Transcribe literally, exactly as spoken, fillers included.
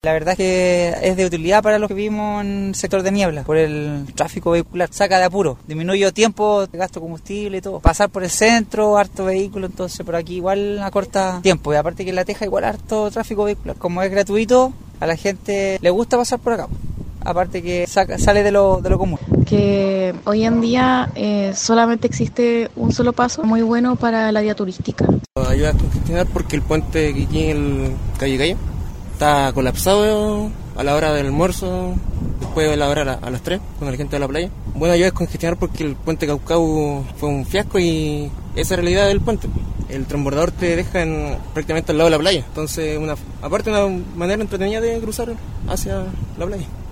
La verdad es que es de utilidad para los que vivimos en el sector de Niebla, por el tráfico vehicular. Saca de apuro, disminuye tiempo, gasto de combustible y todo. Pasar por el centro, harto vehículo, entonces por aquí igual acorta tiempo. Y aparte que en La Teja igual harto tráfico vehicular. Como es gratuito, a la gente le gusta pasar por acá. Aparte que saca, sale de lo, de lo común. Que hoy en día eh, solamente existe un solo paso, muy bueno para la vía turística. Ayuda a congestionar porque el puente que aquí en el calle Calle está colapsado a la hora del almuerzo, después de la hora a las tres, con la gente de la playa. Bueno, ayuda a congestionar porque el puente Caucau fue un fiasco y esa es la realidad del puente. El transbordador te deja en, prácticamente al lado de la playa, entonces una, aparte una manera entretenida de cruzar hacia la playa.